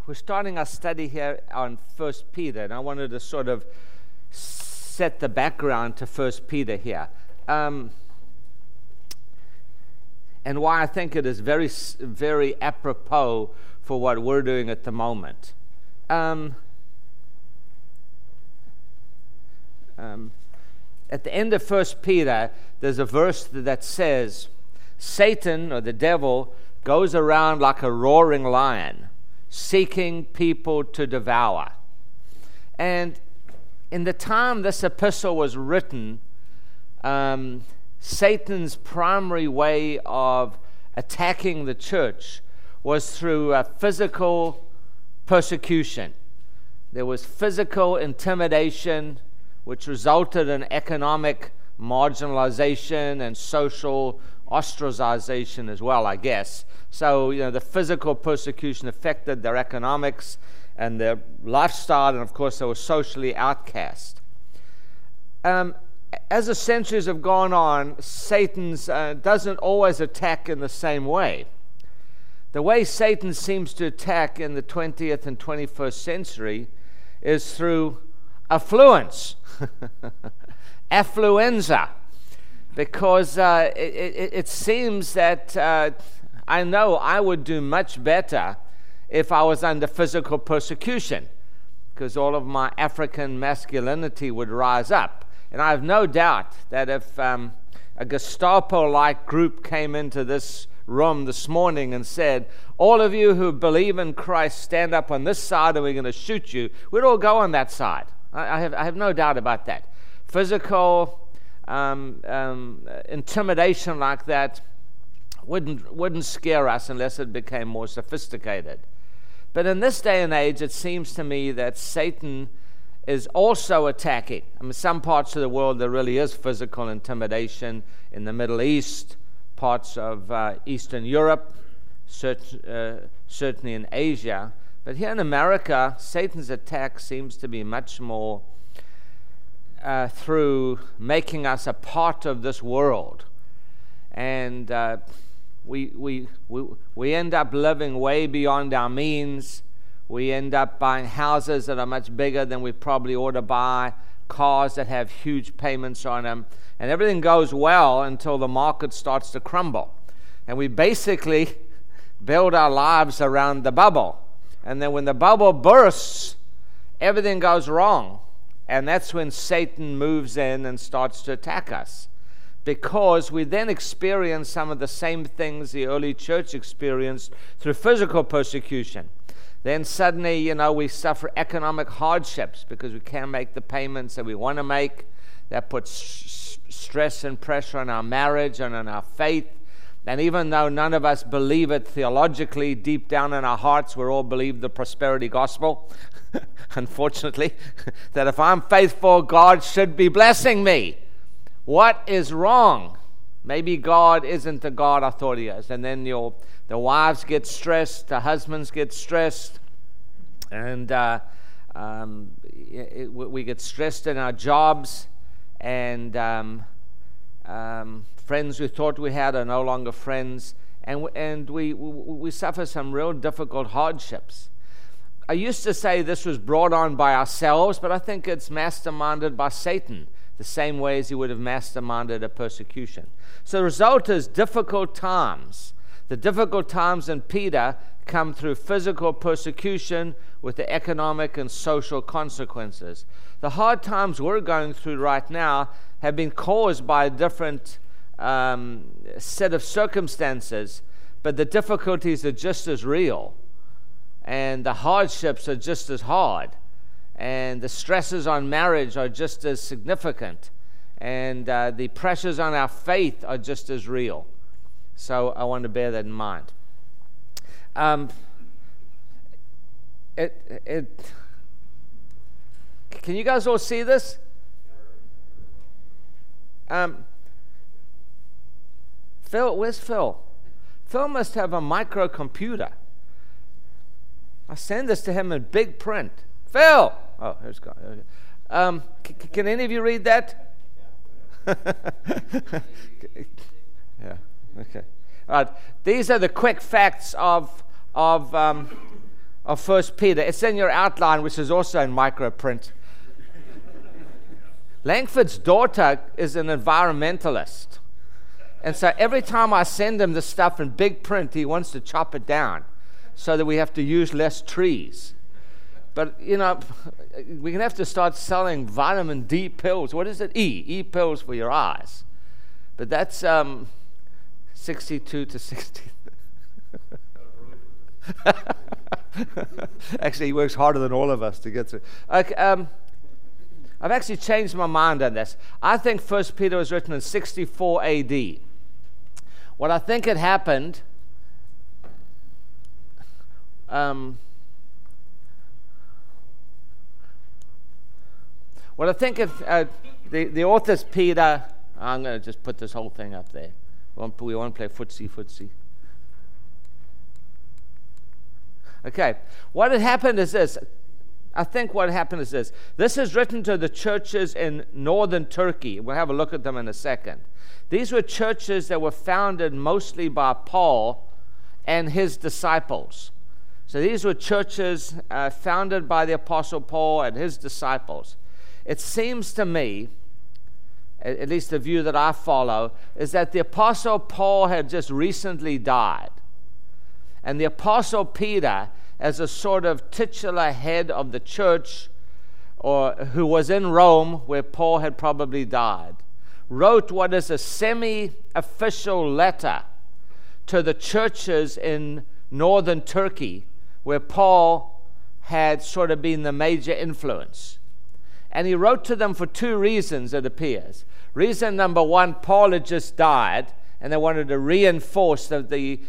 We're starting our study here on 1 Peter, and I wanted to sort of set the background to 1 Peter here. And why I think it is very, very apropos for what we're doing at the moment. At the end of 1 Peter, there's a verse that says, Satan, or the devil, goes around like a roaring lion, seeking people to devour. And in the time this epistle was written, Satan's primary way of attacking the church was through physical persecution. There was physical intimidation, which resulted in economic marginalization and social ostracization as well, I guess. So, the physical persecution affected their economics and their lifestyle, and of course they were socially outcast. As the centuries have gone on, Satan doesn't always attack in the same way. The way Satan seems to attack in the 20th and 21st century is through affluence, affluenza, because it seems that I know I would do much better if I was under physical persecution, because all of my African masculinity would rise up. And I have no doubt that if a Gestapo-like group came into this room this morning and said, all of you who believe in Christ, stand up on this side and we're going to shoot you, we'd all go on that side. I have no doubt about that. Physical intimidation like that wouldn't scare us unless it became more sophisticated. But in this day and age, it seems to me that Satan is also attacking. Some parts of the world there really is physical intimidation. In the Middle East, parts of Eastern Europe, certainly in Asia. But here in America, Satan's attack seems to be much more through making us a part of this world. And we end up living way beyond our means. We end up buying houses that are much bigger than we probably ought to buy, cars that have huge payments on them, and everything goes well until the market starts to crumble. And we basically build our lives around the bubble. And then when the bubble bursts, everything goes wrong. And that's when Satan moves in and starts to attack us. Because we then experience some of the same things the early church experienced through physical persecution. Then suddenly, we suffer economic hardships because we can't make the payments that we want to make. That puts stress and pressure on our marriage and on our faith. And even though none of us believe it theologically, deep down in our hearts, we all believe the prosperity gospel, unfortunately, that if I'm faithful, God should be blessing me. What is wrong? Maybe God isn't the God I thought he is. And then the wives get stressed, the husbands get stressed, and we get stressed in our jobs, and friends we thought we had are no longer friends, and we suffer some real difficult hardships. I used to say this was brought on by ourselves, but I think it's masterminded by Satan, the same way as he would have masterminded a persecution. So the result is difficult times. The difficult times in Peter come through physical persecution with the economic and social consequences. The hard times we're going through right now have been caused by a different set of circumstances, but the difficulties are just as real, and the hardships are just as hard, and the stresses on marriage are just as significant, and the pressures on our faith are just as real. So I want to bear that in mind. Can you guys all see this? Phil, where's Phil? Phil must have a microcomputer. I send this to him in big print. Phil! Oh, here's God. Can any of you read that? Yeah. Okay. All right. These are the quick facts of of 1 Peter. It's in your outline, which is also in microprint. Langford's daughter is an environmentalist. And so every time I send him the stuff in big print, he wants to chop it down so that we have to use less trees. But, we're going to have to start selling vitamin D pills. What is it? E pills for your eyes. But that's 62 to 60. Actually, he works harder than all of us to get through. Okay, I've actually changed my mind on this. I think 1 Peter was written in 64 AD. What I think had happened, the author's Peter. I'm going to just put this whole thing up there. We won't play footsie. Okay, what had happened is this. I think what happened is this. This is written to the churches in northern Turkey. We'll have a look at them in a second. These were churches that were founded mostly by Paul and his disciples. So these were churches founded by the Apostle Paul and his disciples. It seems to me, at least the view that I follow, is that the Apostle Paul had just recently died. And the Apostle Peter, as a sort of titular head of the church, or who was in Rome, where Paul had probably died, wrote what is a semi-official letter to the churches in northern Turkey, where Paul had sort of been the major influence. And he wrote to them for two reasons, it appears. Reason number one, Paul had just died, and they wanted to reinforce the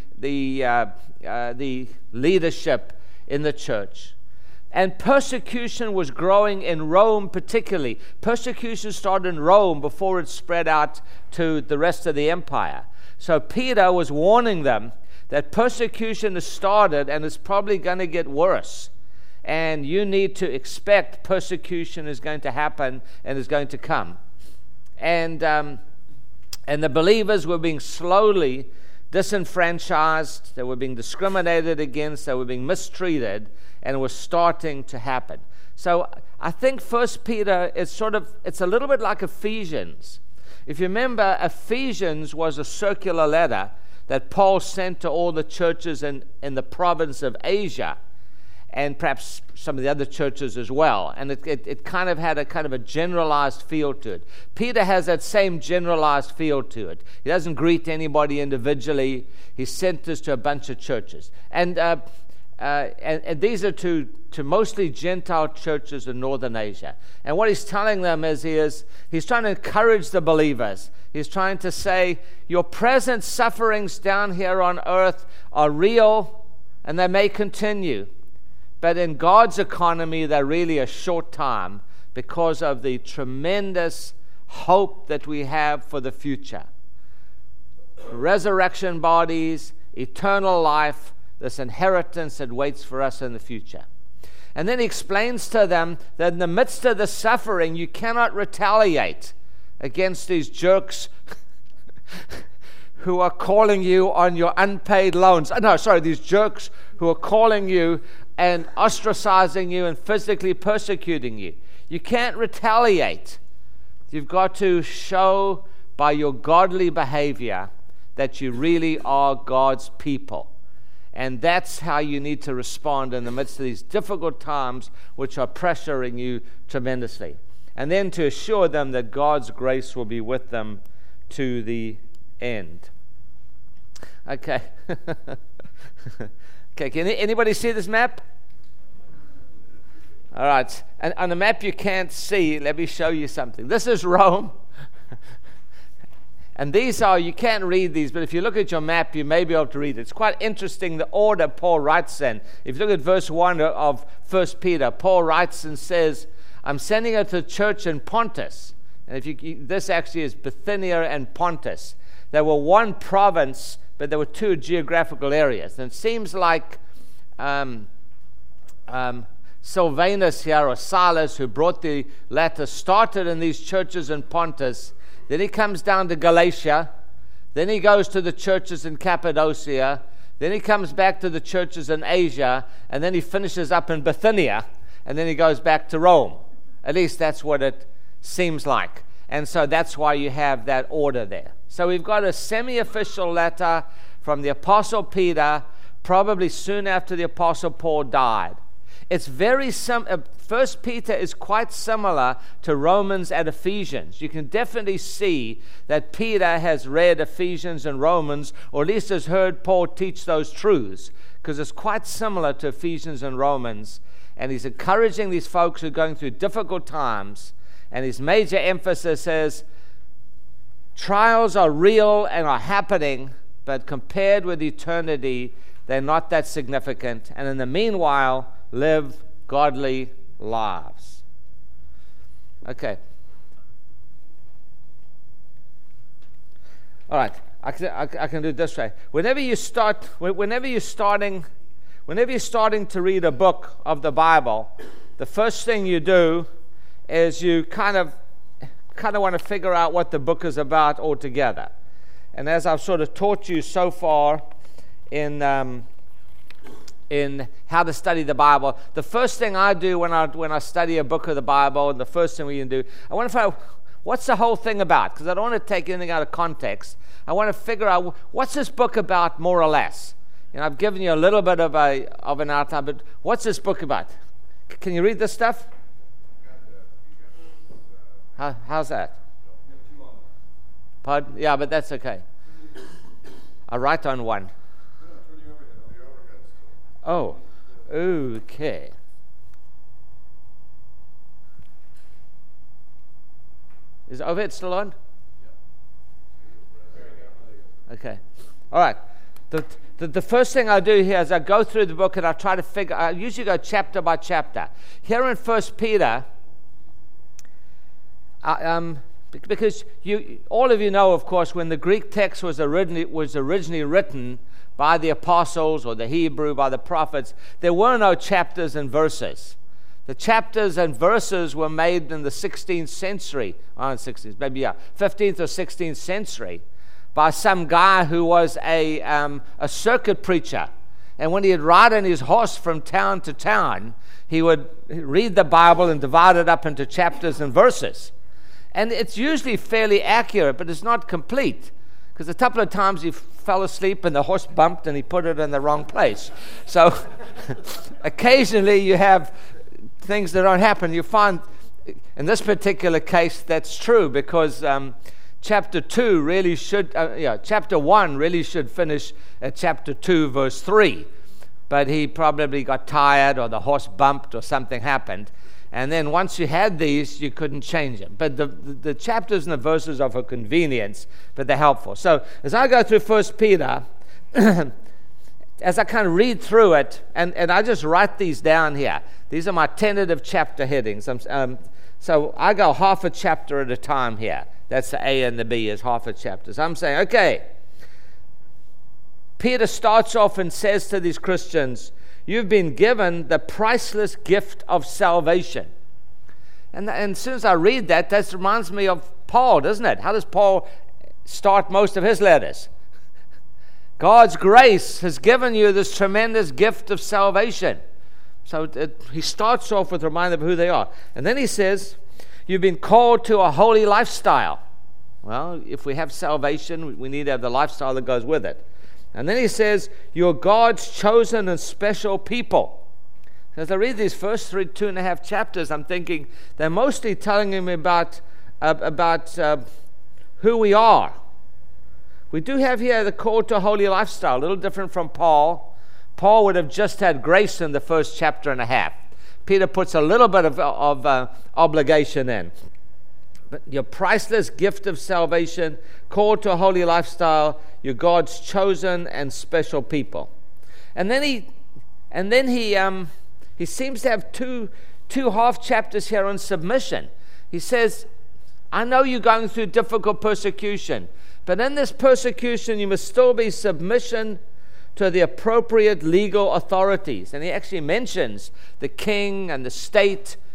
leadership in the church. And persecution was growing in Rome particularly. Persecution started in Rome before it spread out to the rest of the empire. So Peter was warning them that persecution has started and it's probably going to get worse. And you need to expect persecution is going to happen and is going to come. And the believers were being slowly disenfranchised, they were being discriminated against, they were being mistreated, and it was starting to happen. So I think 1 Peter is it's a little bit like Ephesians. If you remember, Ephesians was a circular letter that Paul sent to all the churches in the province of Asia, and perhaps some of the other churches as well. And it kind of had a generalized feel to it. Peter has that same generalized feel to it. He doesn't greet anybody individually. He sent this to a bunch of churches. And these are to mostly Gentile churches in northern Asia. And what he's telling them is he's trying to encourage the believers. He's trying to say, your present sufferings down here on earth are real, and they may continue. But in God's economy, they're really a short time because of the tremendous hope that we have for the future. Resurrection bodies, eternal life, this inheritance that waits for us in the future. And then he explains to them that in the midst of the suffering, you cannot retaliate against these jerks who are calling you on your unpaid loans. These jerks who are calling you and ostracizing you and physically persecuting you. You can't retaliate. You've got to show by your godly behavior that you really are God's people. And that's how you need to respond in the midst of these difficult times which are pressuring you tremendously. And then to assure them that God's grace will be with them to the end. Okay. Okay, can anybody see this map? All right. And on the map you can't see. Let me show you something. This is Rome. And these are, you can't read these, but if you look at your map, you may be able to read it. It's quite interesting the order Paul writes in. If you look at verse 1 of 1 Peter, Paul writes and says, I'm sending it to the church in Pontus. And this actually is Bithynia and Pontus. There were one province, but there were two geographical areas. And it seems like Silvanus here, or Silas, who brought the letter, started in these churches in Pontus. Then he comes down to Galatia. Then he goes to the churches in Cappadocia. Then he comes back to the churches in Asia, and then he finishes up in Bithynia, and then he goes back to Rome. At least that's what it seems like. And so that's why you have that order there. So we've got a semi-official letter from the Apostle Peter, probably soon after the Apostle Paul died. It's very First Peter is quite similar to Romans and Ephesians. You can definitely see that Peter has read Ephesians and Romans, or at least has heard Paul teach those truths, because it's quite similar to Ephesians and Romans. And he's encouraging these folks who are going through difficult times. And his major emphasis is trials are real and are happening, but compared with eternity, they're not that significant. And in the meanwhile, live godly lives. Okay. All right. I can do it this way. Whenever you're starting to read a book of the Bible, the first thing you do is you kind of want to figure out what the book is about altogether. And as I've sort of taught you so far in how to study the Bible, the first thing I do when I study a book of the Bible, and the first thing we can do, I want to find out what's the whole thing about, because I don't want to take anything out of context. I want to figure out what's this book about, more or less. I've given you a little bit of an outline, but what's this book about? Can you read this stuff? How's that? Pardon? Yeah, but that's okay. I write on one. Oh, okay. Is the overhead still on? Okay. All right. The first thing I do here is I go through the book and I try to I usually go chapter by chapter. Here in 1 Peter, because all of you know, of course, when the Greek text was originally written by the apostles, or the Hebrew by the prophets, there were no chapters and verses. The chapters and verses were made in the 16th century, 15th or 16th century, by some guy who was a circuit preacher. And when he'd ride on his horse from town to town, he would read the Bible and divide it up into chapters and verses. And it's usually fairly accurate, but it's not complete, because a couple of times he fell asleep and the horse bumped and he put it in the wrong place. So occasionally you have things that don't happen. You find in this particular case that's true, because chapter 1 really should finish at chapter 2 verse 3, but he probably got tired, or the horse bumped, or something happened. And then once you had these, you couldn't change them. But the chapters and the verses are for convenience, but they're helpful. So as I go through 1 Peter, as I kind of read through it, and I just write these down here. These are my tentative chapter headings. So I go half a chapter at a time here. That's the A and the B is half a chapter. So I'm saying, okay, Peter starts off and says to these Christians, you've been given the priceless gift of salvation. And as soon as I read that reminds me of Paul, doesn't it? How does Paul start most of his letters? God's grace has given you this tremendous gift of salvation. So he starts off with a reminder of who they are. And then he says, you've been called to a holy lifestyle. Well, if we have salvation, we need to have the lifestyle that goes with it. And then he says, you're God's chosen and special people. As I read these first 2.5 chapters, I'm thinking they're mostly telling him about who we are. We do have here the call to a holy lifestyle, a little different from Paul. Paul would have just had grace in the first chapter and a half. Peter puts a little bit of obligation in. But your priceless gift of salvation, called to a holy lifestyle, you're God's chosen and special people. And then he seems to have two half chapters here on submission. He says, I know you're going through difficult persecution, but in this persecution you must still be submission to the appropriate legal authorities. And he actually mentions the king and the state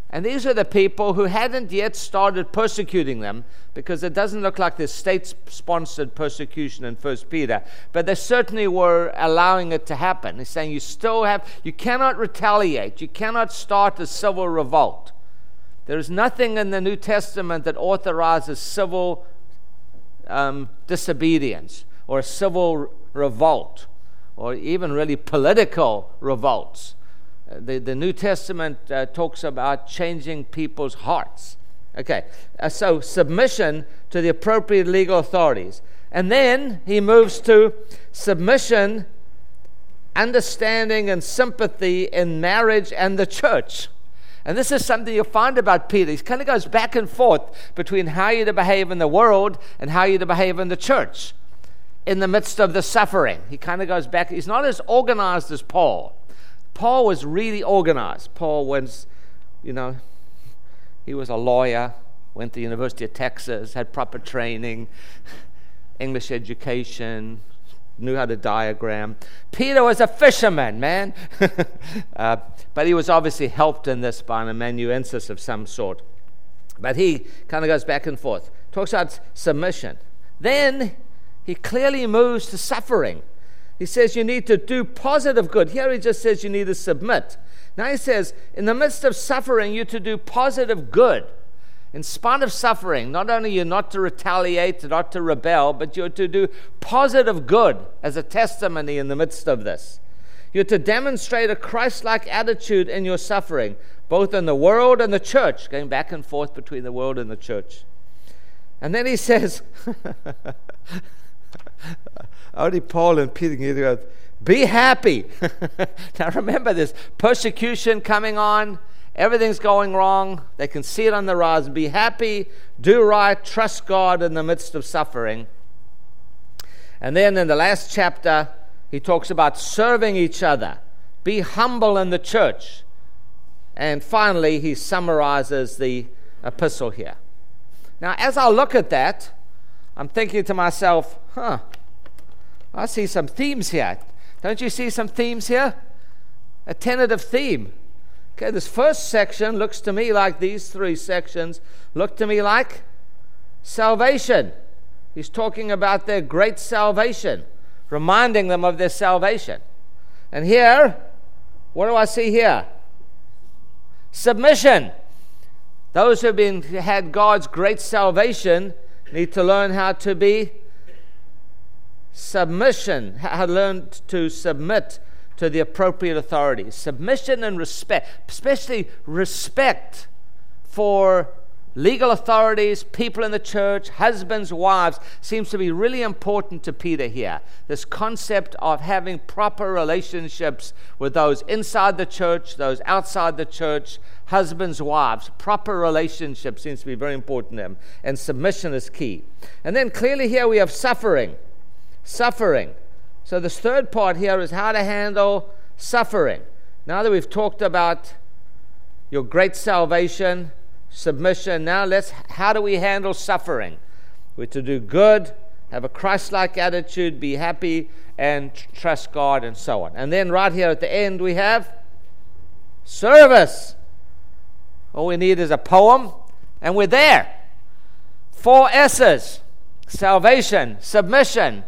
And these are the people who hadn't yet started persecuting them, because it doesn't look like there's state-sponsored persecution in 1 Peter, but they certainly were allowing it to happen. He's saying you cannot retaliate. You cannot start a civil revolt. There is nothing in the New Testament that authorizes civil disobedience or a civil revolt or even really political revolts. The New Testament talks about changing people's hearts. Okay, so submission to the appropriate legal authorities. And then he moves to submission, understanding, and sympathy in marriage and the church. And this is something you'll find about Peter. He kind of goes back and forth between how you're to behave in the world and how you're to behave in the church in the midst of the suffering. He kind of goes back. He's not as organized as Paul. Paul was really organized. Paul was, he was a lawyer, went to the University of Texas, had proper training, English education, knew how to diagram. Peter was a fisherman, man. But he was obviously helped in this by an amanuensis of some sort. But he kind of goes back and forth. Talks about submission. Then he clearly moves to suffering. He says you need to do positive good. Here he just says you need to submit. Now he says, in the midst of suffering, you're to do positive good. In spite of suffering, not only you're not to retaliate, not to rebel, but you're to do positive good as a testimony in the midst of this. You're to demonstrate a Christ-like attitude in your suffering, both in the world and the church, going back and forth between the world and the church. And then he says, only Paul and Peter can go, be happy. Now remember, there's persecution coming on. Everything's going wrong. They can see it on the rise. Be happy, do right, trust God in the midst of suffering. And then in the last chapter, he talks about serving each other. Be humble in the church. And finally, he summarizes the epistle here. Now, as I look at that, I'm thinking to myself, I see some themes here. Don't you see some themes here? A tentative theme. Okay, this first section looks to me like these three sections look to me like salvation. He's talking about their great salvation, reminding them of their salvation. And here, what do I see here? Submission. Those who have had God's great salvation need to learn how to be learn to submit to the appropriate authorities. Submission and respect, especially respect for legal authorities, people in the church, husbands, wives, seems to be really important to Peter here. This concept of having proper relationships with those inside the church, those outside the church, husbands, wives. Proper relationships seems to be very important to him, and submission is key. And then clearly here we have suffering. So this third part here is how to handle suffering. Now that we've talked about your great salvation, submission, now how do we handle suffering? We're to do good, have a Christ-like attitude, be happy, and trust God, and so on. And then right here at the end we have service. All we need is a poem, and we're there. 4 S's: salvation, submission,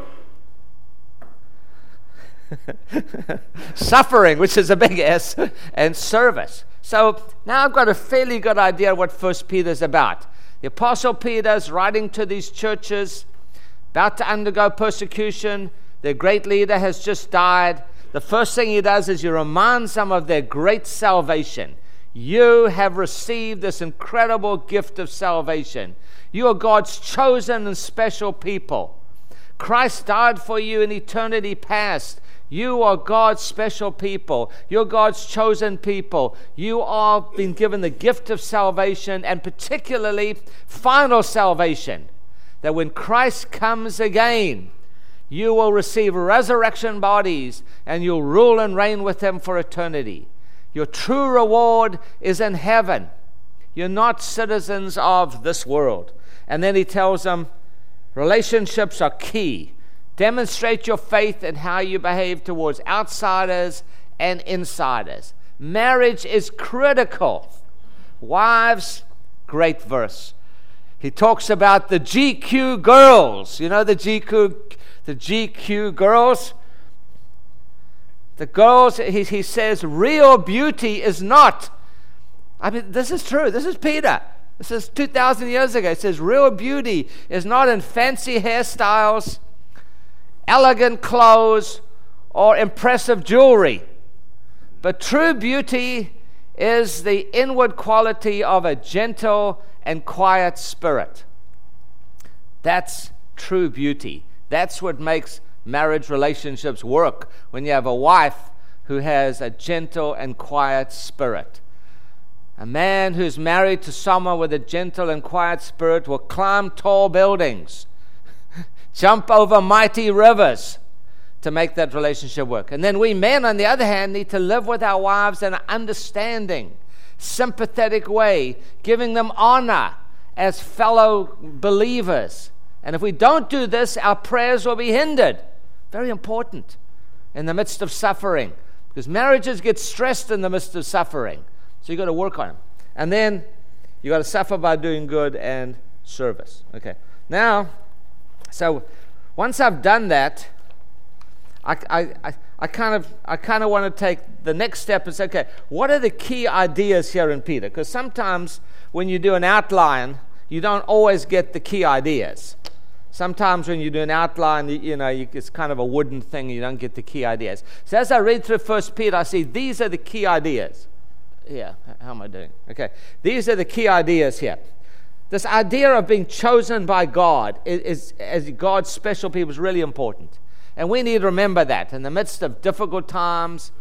suffering, which is a big S, and service. So now I've got a fairly good idea what 1 Peter's about. The Apostle Peter's writing to these churches, about to undergo persecution. Their great leader has just died. The first thing he does is he reminds them of their great salvation. You have received this incredible gift of salvation. You are God's chosen and special people. Christ died for you in eternity past. You are God's special people. You're God's chosen people. You are been given the gift of salvation, and particularly final salvation. That when Christ comes again, you will receive resurrection bodies and you'll rule and reign with him for eternity. Your true reward is in heaven. You're not citizens of this world. And then he tells them, relationships are key. Demonstrate your faith in how you behave towards outsiders and insiders. Marriage is critical. Wives, great verse. He talks about the GQ girls. You know the GQ girls? The girls, he says, real beauty is not. I mean, this is true. This is Peter. This is 2,000 years ago. It says, real beauty is not in fancy hairstyles, elegant clothes, or impressive jewelry. But true beauty is the inward quality of a gentle and quiet spirit. That's true beauty. That's what makes marriage relationships work, when you have a wife who has a gentle and quiet spirit. A man who's married to someone with a gentle and quiet spirit will climb tall buildings, jump over mighty rivers to make that relationship work. And then we men, on the other hand, need to live with our wives in an understanding, sympathetic way, giving them honor as fellow believers. And if we don't do this, our prayers will be hindered. Very important in the midst of suffering, because marriages get stressed in the midst of suffering. So you've got to work on them. And then you've got to suffer by doing good and service. Okay. Now, so once I've done that, I kind of want to take the next step and say, okay, what are the key ideas here in Peter? Because sometimes when you do an outline, you don't always get the key ideas. Sometimes when you do an outline, it's kind of a wooden thing, you don't get the key ideas. So as I read through 1 Peter, I see these are the key ideas. Yeah, how am I doing? Okay, these are the key ideas here. This idea of being chosen by God is as God's special people is really important. And we need to remember that in the midst of difficult times,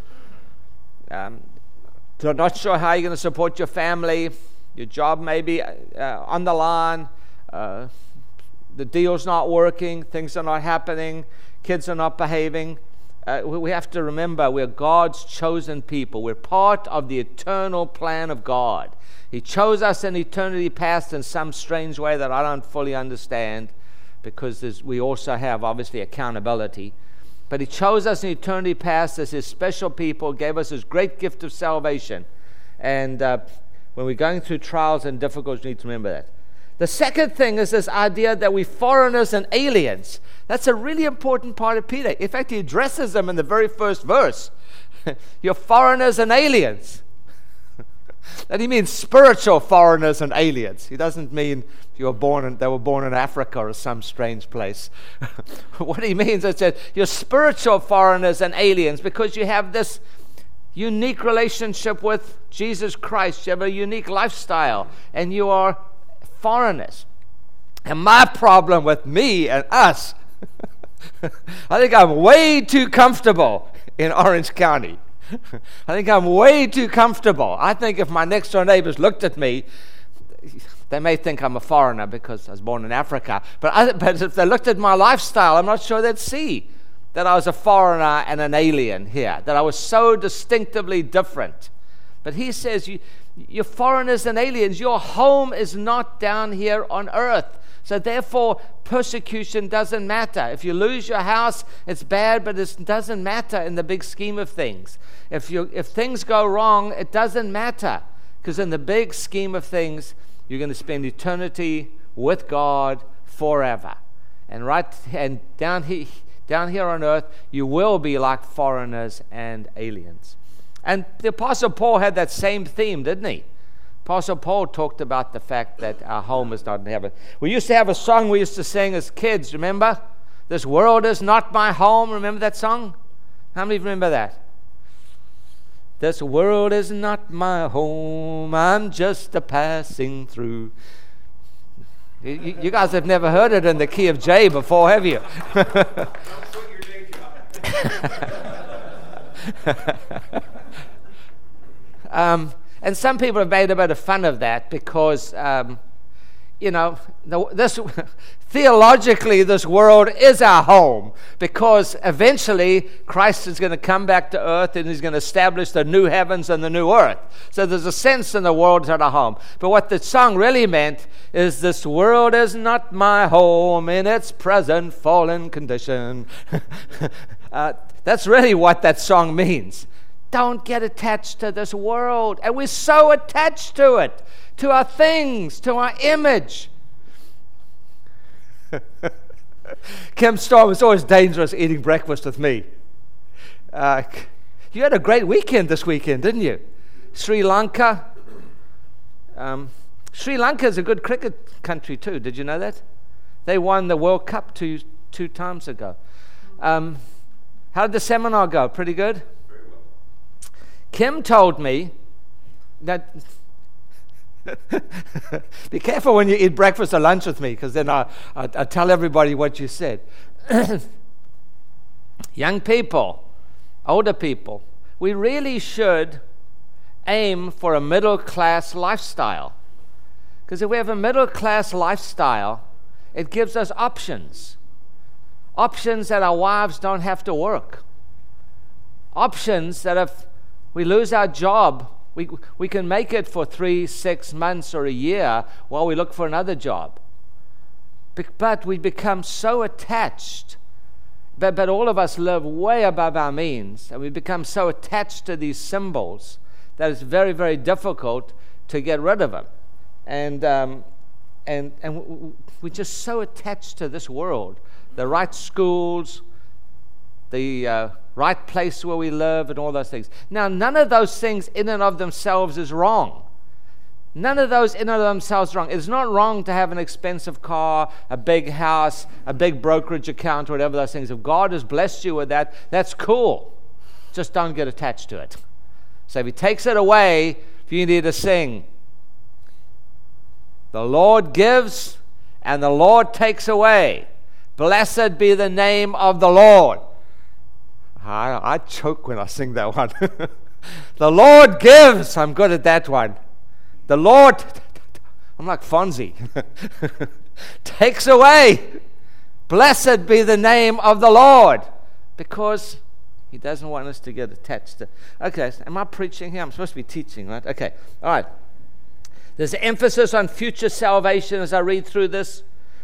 you're not sure how you're going to support your family, your job may be on the line, the deal's not working, things are not happening, kids are not behaving. We have to remember we're God's chosen people. We're part of the eternal plan of God. He chose us in eternity past in some strange way that I don't fully understand, because we also have, obviously, accountability. But He chose us in eternity past as His special people, gave us His great gift of salvation. And when we're going through trials and difficulties, we need to remember that. The second thing is this idea that we're foreigners and aliens. That's a really important part of Peter. In fact, he addresses them in the very first verse. You're foreigners and aliens. And he means spiritual foreigners and aliens. He doesn't mean they were born in Africa or some strange place. What he means is that you're spiritual foreigners and aliens because you have this unique relationship with Jesus Christ. You have a unique lifestyle, and you are foreigners. And my problem with me and us, I think I'm way too comfortable in Orange County. I think I'm way too comfortable. I think if my next door neighbors looked at me, they may think I'm a foreigner because I was born in Africa. But if they looked at my lifestyle, I'm not sure they'd see that I was a foreigner and an alien here, that I was so distinctively different. But he says, you're foreigners and aliens. Your home is not down here on earth. So therefore, persecution doesn't matter. If you lose your house, it's bad, but it doesn't matter in the big scheme of things. If things go wrong, it doesn't matter, because in the big scheme of things, you're going to spend eternity with God forever. And down here on earth, you will be like foreigners and aliens. And the Apostle Paul had that same theme, didn't he? Apostle Paul talked about the fact that our home is not in heaven. We used to have a song we used to sing as kids, remember? This world is not my home. Remember that song? How many remember that? This world is not my home. I'm just a passing through. You guys have never heard it in the key of J before, have you? Don't quit your day job. And some people have made a bit of fun of that because, theologically, this world is our home, because eventually Christ is going to come back to earth and He's going to establish the new heavens and the new earth. So there's a sense in the world is our home. But what the song really meant is, this world is not my home in its present fallen condition. That's really what that song means. Don't get attached to this world. And we're so attached to it, to our things, to our image. Kim Storm is always dangerous eating breakfast with me. You had a great weekend this weekend, didn't you? Sri Lanka. Sri Lanka is a good cricket country too. Did you know that? They won the World Cup two times ago. How did the seminar go? Pretty good? Very well. Kim told me that be careful when you eat breakfast or lunch with me, because then I tell everybody what you said. Young people, older people, we really should aim for a middle-class lifestyle. Because if we have a middle-class lifestyle, it gives us options. Options that our wives don't have to work. Options that if we lose our job, we can make it for 3, 6 months or a year while we look for another job. But we become so attached. But all of us live way above our means, and we become so attached to these symbols that it's very, very difficult to get rid of them. And we're just so attached to this world. The right schools, the right place where we live, and all those things. Now, none of those things in and of themselves is wrong. None of those in and of themselves are wrong. It's not wrong to have an expensive car, a big house, a big brokerage account, or whatever those things. If God has blessed you with that, that's cool. Just don't get attached to it. So if He takes it away, you need to sing, "The Lord gives and the Lord takes away. Blessed be the name of the Lord." I choke when I sing that one. The Lord gives. I'm good at that one. The Lord, I'm like Fonzie, takes away. Blessed be the name of the Lord. Because He doesn't want us to get attached to. Okay, am I preaching here? I'm supposed to be teaching, right? Okay, all right. There's an emphasis on future salvation as I read through this.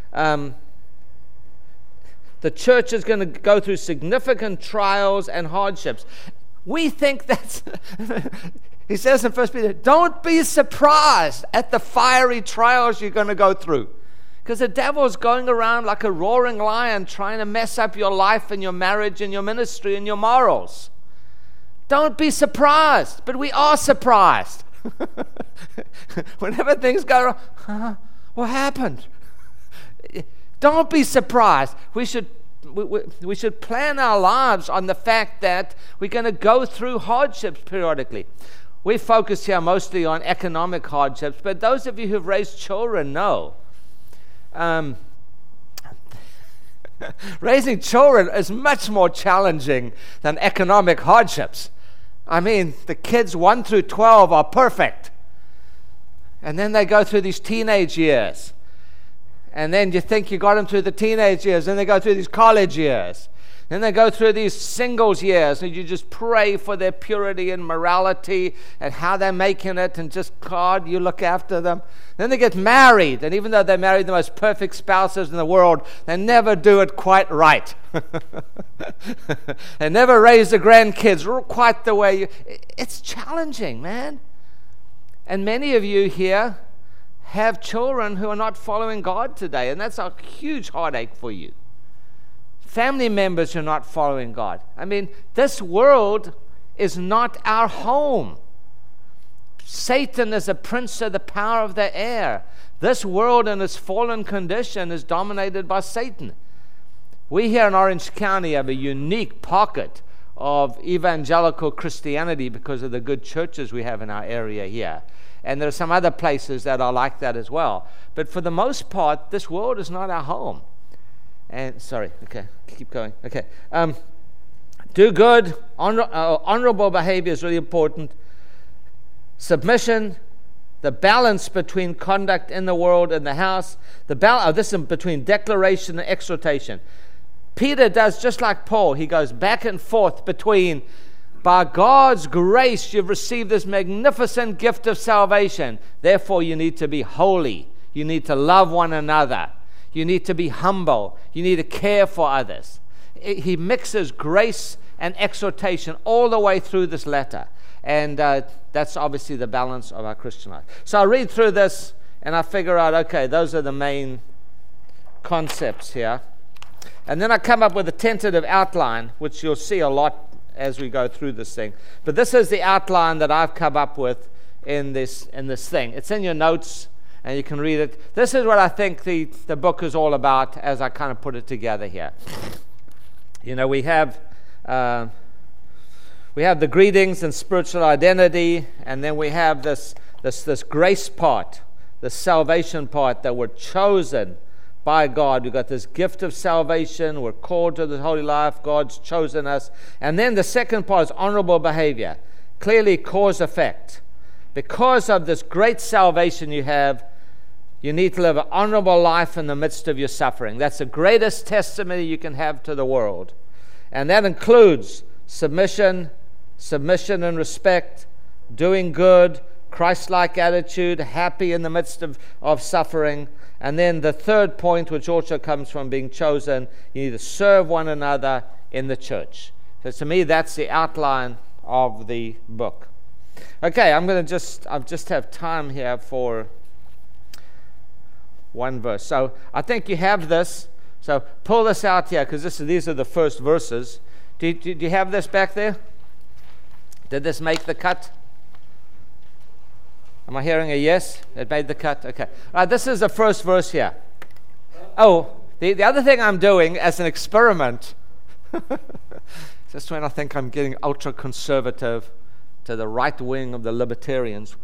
The church is going to go through significant trials and hardships. We think that's... He says in 1 Peter, don't be surprised at the fiery trials you're going to go through. Because the devil's going around like a roaring lion trying to mess up your life and your marriage and your ministry and your morals. Don't be surprised. But we are surprised. Whenever things go wrong, what happened? Don't be surprised. We should plan our lives on the fact that we're going to go through hardships periodically. We focus here mostly on economic hardships, but those of you who've raised children know. Raising children is much more challenging than economic hardships. I mean, the kids 1 through 12 are perfect. And then they go through these teenage years. And then you think you got them through the teenage years. Then they go through these college years. Then they go through these singles years. And you just pray for their purity and morality and how they're making it. And just, God, you look after them. Then they get married. And even though they marry the most perfect spouses in the world, they never do it quite right. They never raise the grandkids quite the way you... It's challenging, man. And many of you here have children who are not following God today, and that's a huge heartache for you. Family members who are not following God. I mean, this world is not our home. Satan is a prince of the power of the air. This world in its fallen condition is dominated by Satan. We here in Orange County have a unique pocket of evangelical Christianity because of the good churches we have in our area here. And there are some other places that are like that as well. But for the most part, this world is not our home. And, keep going. Okay. Do good. Honorable behavior is really important. Submission. The balance between conduct in the world and the house. This is between declaration and exhortation. Peter does just like Paul. He goes back and forth between... By God's grace, you've received this magnificent gift of salvation. Therefore, you need to be holy. You need to love one another. You need to be humble. You need to care for others. He mixes grace and exhortation all the way through this letter. And that's obviously the balance of our Christian life. So I read through this and I figure out, okay, those are the main concepts here. And then I come up with a tentative outline, which you'll see a lot as we go through this thing. But this is the outline that I've come up with in this thing. It's in your notes, and you can read it. This is what I think the book is all about as I kind of put it together here. You know, we have the greetings and spiritual identity, and then we have this grace part, the salvation part, that we're chosen by God. We've got this gift of salvation. We're called to the holy life. God's chosen us. And then the second part is honorable behavior. Clearly cause-effect. Because of this great salvation you have, you need to live an honorable life in the midst of your suffering. That's the greatest testimony you can have to the world. And that includes submission and respect, doing good, Christ-like attitude, happy in the midst of suffering. And then the third point, which also comes from being chosen, you need to serve one another in the church. So to me, that's the outline of the book. Okay, I'll just have time here for one verse. So I think you have this. So pull this out here, because these are the first verses. Do you have this back there? Did this make the cut? Am I hearing a yes? It made the cut? Okay. All right, this is the first verse here. Oh, the other thing I'm doing as an experiment, just when I think I'm getting ultra-conservative to the right wing of the libertarians,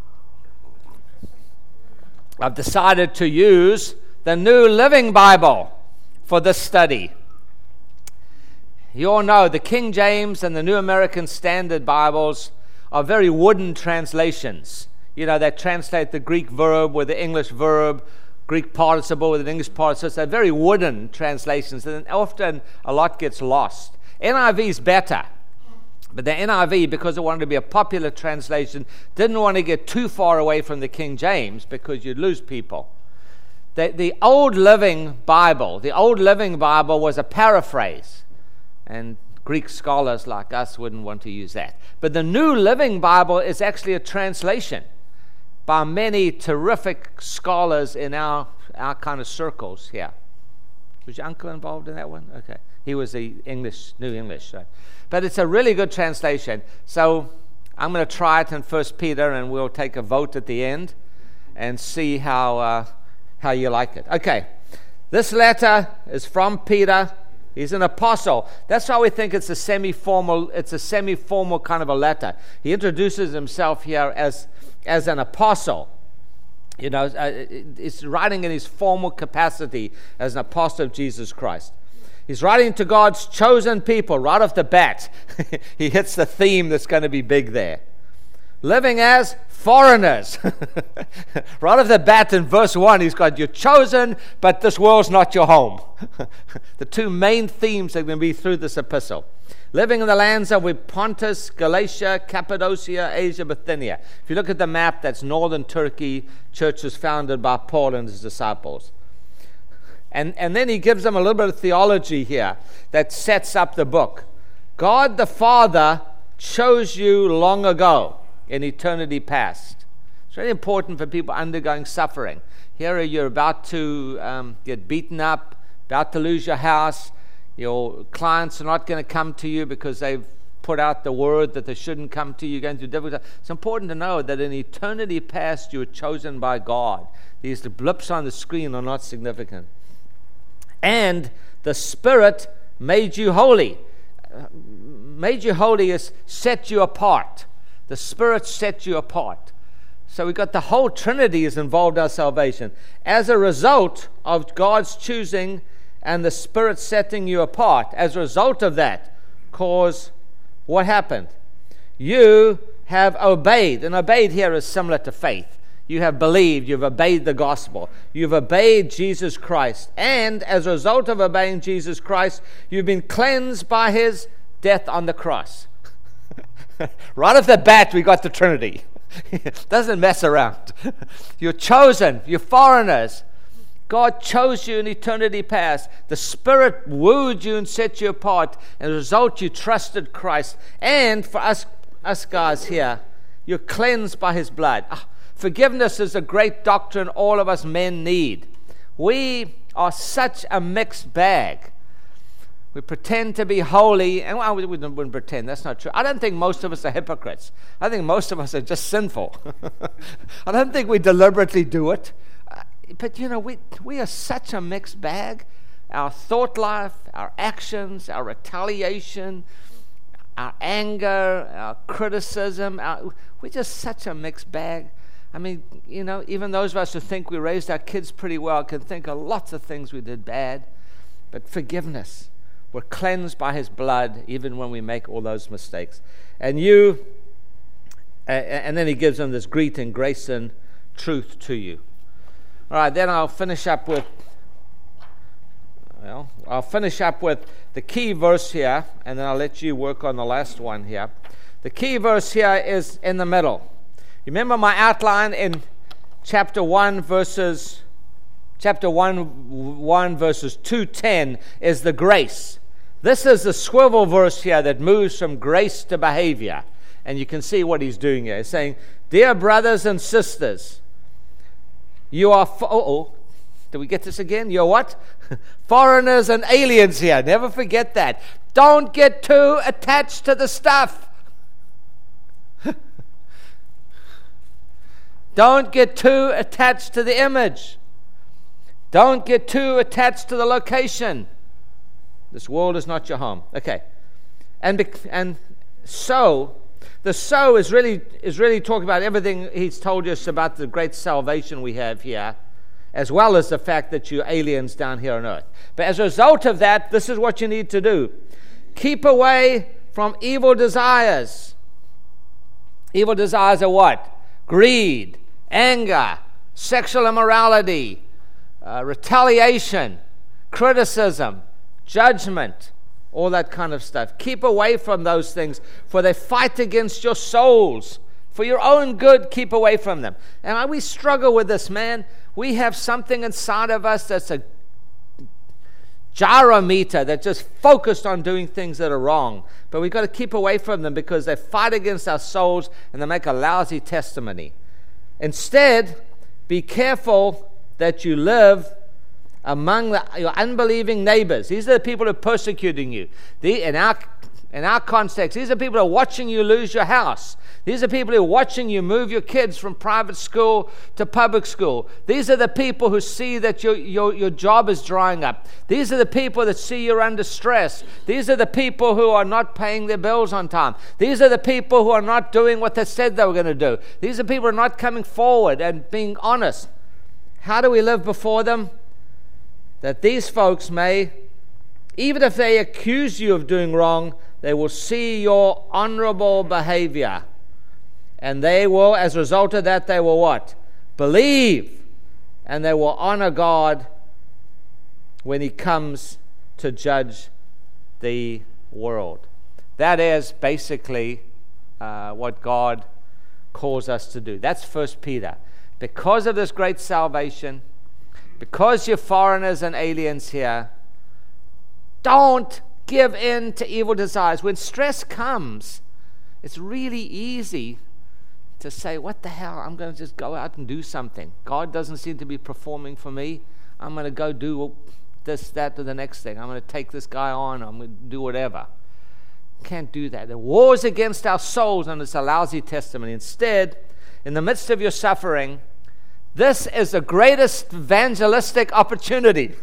I've decided to use the New Living Bible for this study. You all know the King James and the New American Standard Bibles are very wooden translations. You know, they translate the Greek verb with the English verb, Greek participle with an English participle. So they're very wooden translations, and often a lot gets lost. NIV is better, but the NIV, because it wanted to be a popular translation, didn't want to get too far away from the King James because you'd lose people. The Old Living Bible was a paraphrase, and Greek scholars like us wouldn't want to use that. But the New Living Bible is actually a translation by many terrific scholars in our kind of circles here. Was your uncle involved in that one? Okay. He was the New English. Right? But it's a really good translation. So I'm going to try it in 1 Peter, and we'll take a vote at the end and see how you like it. Okay. This letter is from Peter. He's an apostle. That's why we think it's a semi-formal kind of a letter. He introduces himself here as an apostle. You know, he's writing in his formal capacity as an apostle of Jesus Christ. He's writing to God's chosen people right off the bat. He hits the theme that's going to be big there. Living as foreigners. Right off the bat in verse 1, he's got, you're chosen, but this world's not your home. The two main themes are going to be through this epistle. Living in the lands of Pontus, Galatia, Cappadocia, Asia, Bithynia. If you look at the map, that's northern Turkey. Church was founded by Paul and his disciples. And then he gives them a little bit of theology here that sets up the book. God the Father chose you long ago, in eternity past. It's very important for people undergoing suffering. Here you're about to get beaten up, about to lose your house. Your clients are not going to come to you because they've put out the word that they shouldn't come to you. You're going through difficult. It's important to know that in eternity past you were chosen by God. These blips on the screen are not significant. And the Spirit made you holy. Made you holy is set you apart. The Spirit set you apart. So we've got the whole Trinity is involved in our salvation. As a result of God's choosing and the Spirit setting you apart, as a result of that, cause what happened? You have obeyed. And obeyed here is similar to faith. You have believed. You've obeyed the gospel. You've obeyed Jesus Christ. And as a result of obeying Jesus Christ, you've been cleansed by His death on the cross. Right off the bat, we got the Trinity. Doesn't mess around. You're chosen. You're foreigners. God chose you in eternity past. The Spirit wooed you and set you apart. And as a result, you trusted Christ. And for us guys here, you're cleansed by His blood. Forgiveness is a great doctrine all of us men need. We are such a mixed bag. We pretend to be holy, and we wouldn't pretend. That's not true. I don't think most of us are hypocrites. I think most of us are just sinful. I don't think we deliberately do it. But, we are such a mixed bag. Our thought life, our actions, our retaliation, our anger, our criticism, we're just such a mixed bag. I mean, even those of us who think we raised our kids pretty well can think of lots of things we did bad. But forgiveness. We're cleansed by His blood even when we make all those mistakes. And then He gives them this greeting, grace and truth to you. All right, then I'll finish up with the key verse here, and then I'll let you work on the last one here. The key verse here is in the middle. Remember my outline in chapter 1 verses 2:10 is the grace. This is the swivel verse here that moves from grace to behavior. And you can see what he's doing here. He's saying, dear brothers and sisters, you are... Did we get this again? You're what? Foreigners and aliens here. Never forget that. Don't get too attached to the stuff. Don't get too attached to the image. Don't get too attached to the location. This world is not your home. Okay. And so, the so is really talking about everything he's told us about the great salvation we have here, as well as the fact that you're aliens down here on earth. But as a result of that, this is what you need to do. Keep away from evil desires. Evil desires are what? Greed, anger, sexual immorality, retaliation, criticism, judgment, all that kind of stuff. Keep away from those things, for they fight against your souls. For your own good, keep away from them. And we struggle with this, man. We have something inside of us that's a gyrometer that's just focused on doing things that are wrong. But we've got to keep away from them because they fight against our souls and they make a lousy testimony. Instead, be careful that you live among your unbelieving neighbors. These are the people who are persecuting you. In our context, these are people who are watching you lose your house. These are people who are watching you move your kids from private school to public school. These are the people who see that your job is drying up. These are the people that see you're under stress. These are the people who are not paying their bills on time. These are the people who are not doing what they said they were going to do. These are people who are not coming forward and being honest. How do we live before them? That these folks may, even if they accuse you of doing wrong, they will see your honorable behavior. And they will, as a result of that, they will what? Believe. And they will honor God when He comes to judge the world. That is basically what God calls us to do. That's 1 Peter. Because of this great salvation, because you're foreigners and aliens here, don't give in to evil desires. When stress comes, it's really easy to say, what the hell, I'm going to just go out and do something. God doesn't seem to be performing for me. I'm going to go do this, that, or the next thing. I'm going to take this guy on. I'm going to do whatever. Can't do that. The war's against our souls, and it's a lousy testimony. Instead, in the midst of your suffering, this is the greatest evangelistic opportunity.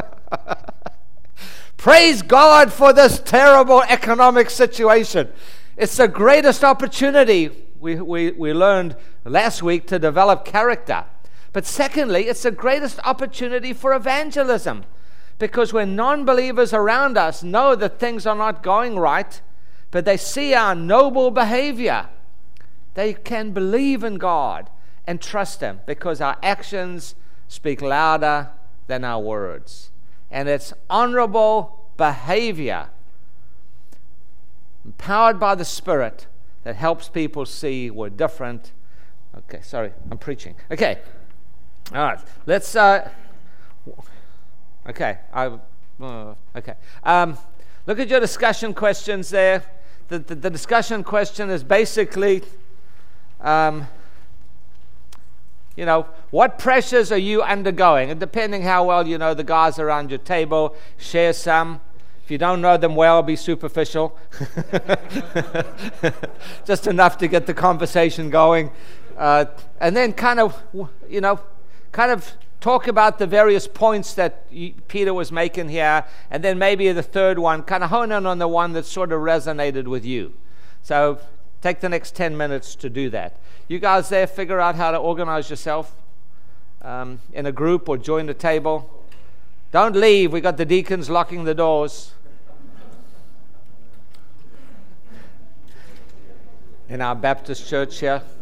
Praise God for this terrible economic situation. It's the greatest opportunity, we learned last week, to develop character. But secondly, it's the greatest opportunity for evangelism. Because when non-believers around us know that things are not going right, but they see our noble behavior, they can believe in God and trust Him, because our actions speak louder than our words. And it's honorable behavior, empowered by the Spirit, that helps people see we're different. Okay, sorry, I'm preaching. Okay, all right. Let's Okay. Okay. Look at your discussion questions there. The discussion question is basically, what pressures are you undergoing? And depending how well you know the guys around your table, share some. If you don't know them well, be superficial. Just enough to get the conversation going. And then kind of talk about the various points that Peter was making here. And then maybe the third one, kind of hone in on the one that sort of resonated with you. So take the next 10 minutes to do that. You guys there, figure out how to organize yourself in a group or join the table. Don't leave. We got the deacons locking the doors. In our Baptist church here.